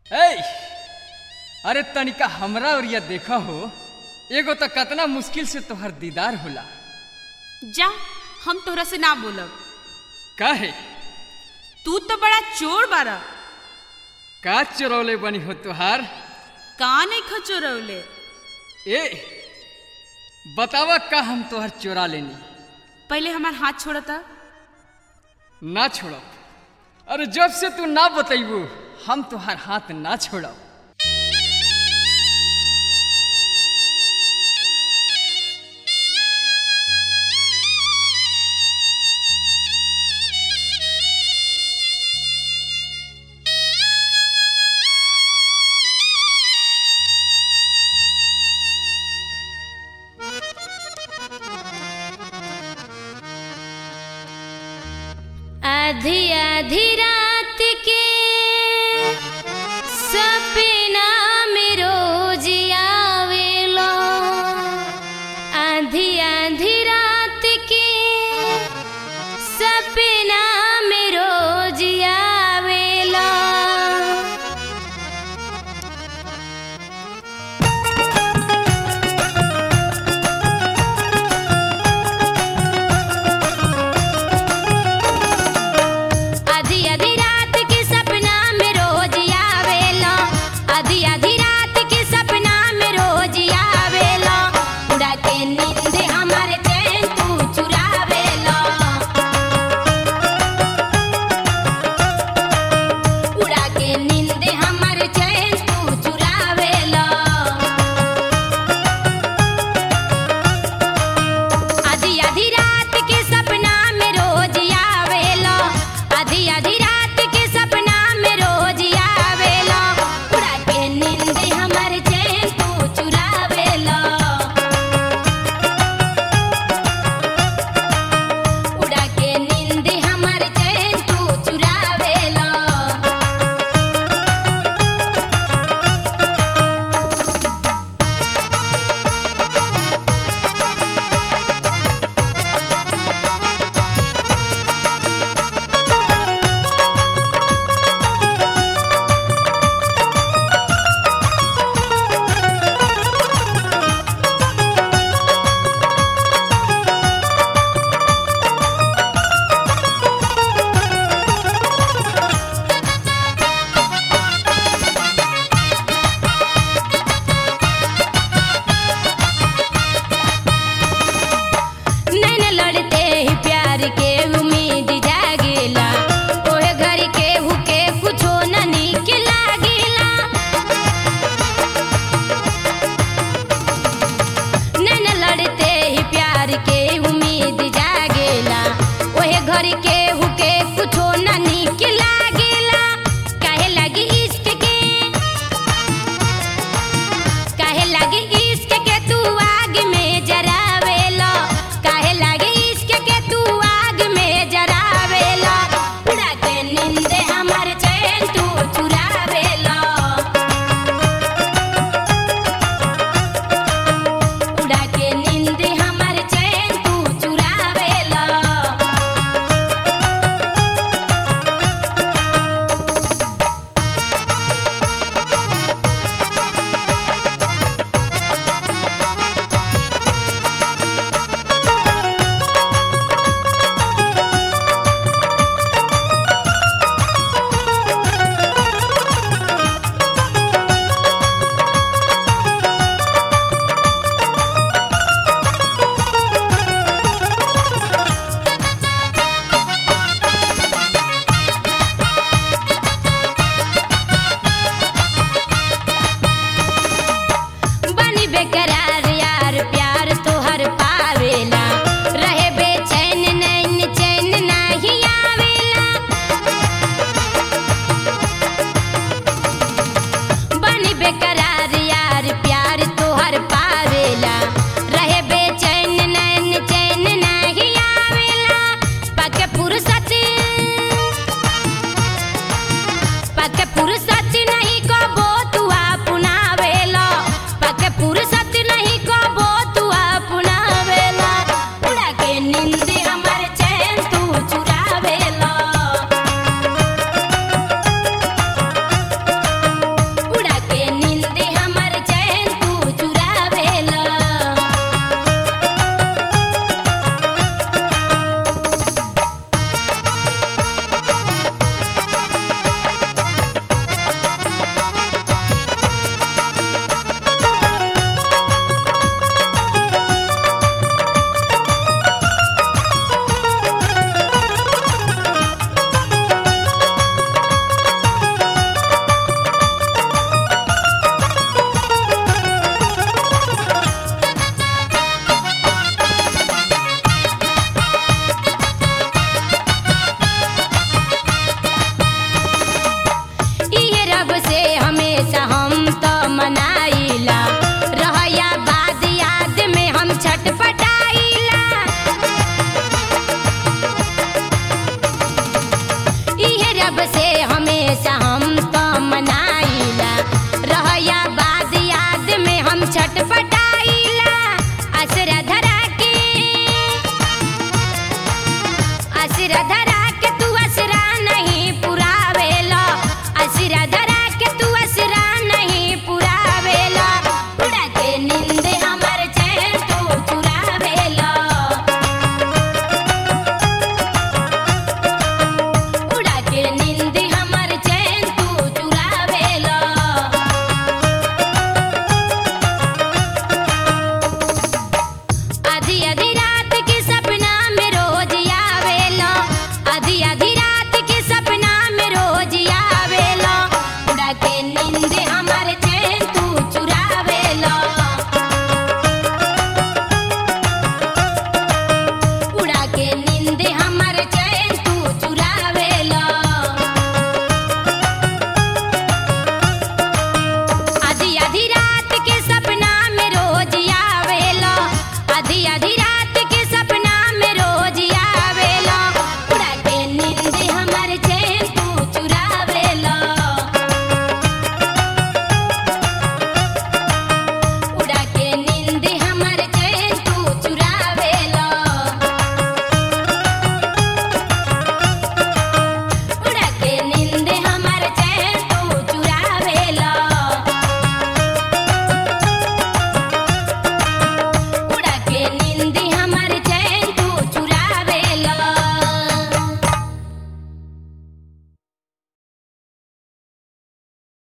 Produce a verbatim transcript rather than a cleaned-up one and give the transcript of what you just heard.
ए, अरे तनिका हमरा और ये देखा हो, एगो तो कतना मुश्किल से तोहर दीदार होला। जा, हम तोहरा से ना बोलब। काहे? तू तो बड़ा चोर बारा। का चोरौले बनी हो तुहार? का नहीं खो चोरौले? ए, बतावा का हम तोहर चोरा लेनी? पहले हमार हाथ छोड़ता। ना छोड़ो। अरे जब से तू ना बतैबू हम तुहार हाथ ना छोड़ो। आधी आधी रात के सपना में रोज आवेला, आधी आधी रात के सपना में रोज आवेला। बेकरार